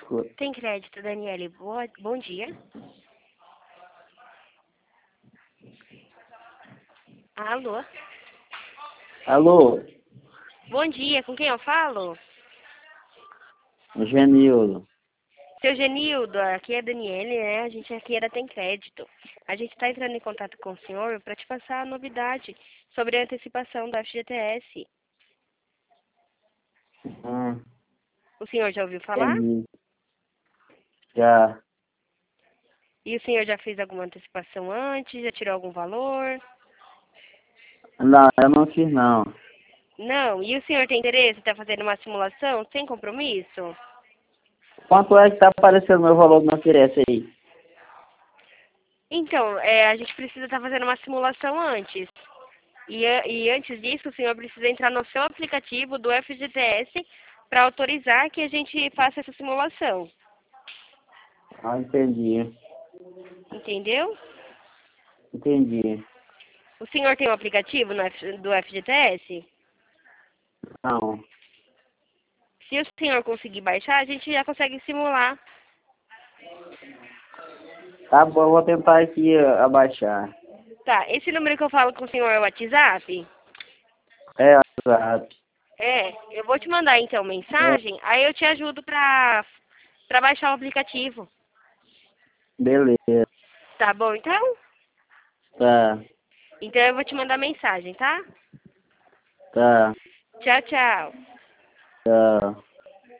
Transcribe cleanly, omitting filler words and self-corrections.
escuto. Tem crédito, Daniele. Bom dia. Alô? Alô, Bom dia, com quem eu falo? Genildo. Seu Genildo, aqui é a Daniele, né? A gente aqui era Tem Crédito. A gente está entrando em contato com o senhor para te passar a novidade sobre a antecipação da FGTS. O senhor já ouviu falar? Entendi. Já. E o senhor já fez alguma antecipação antes? Já tirou algum valor? Não, eu não fiz não. Não. E o senhor tem interesse em estar fazendo uma simulação sem compromisso? Quanto é que tá aparecendo meu valor que não oferece aí? Então, a gente precisa estar fazendo uma simulação antes. E antes disso, o senhor precisa entrar no seu aplicativo do FGTS para autorizar que a gente faça essa simulação. Ah, entendi. Entendeu? Entendi. O senhor tem um aplicativo do FGTS? Não. Se o senhor conseguir baixar, a gente já consegue simular. Tá bom, eu vou tentar aqui abaixar. Tá, esse número que eu falo com o senhor é o WhatsApp? É, exato. Eu vou te mandar então mensagem, aí eu te ajudo pra baixar o aplicativo. Beleza. Tá bom então? Tá. Então eu vou te mandar mensagem, tá? Tá. Tchau, tchau. Tá.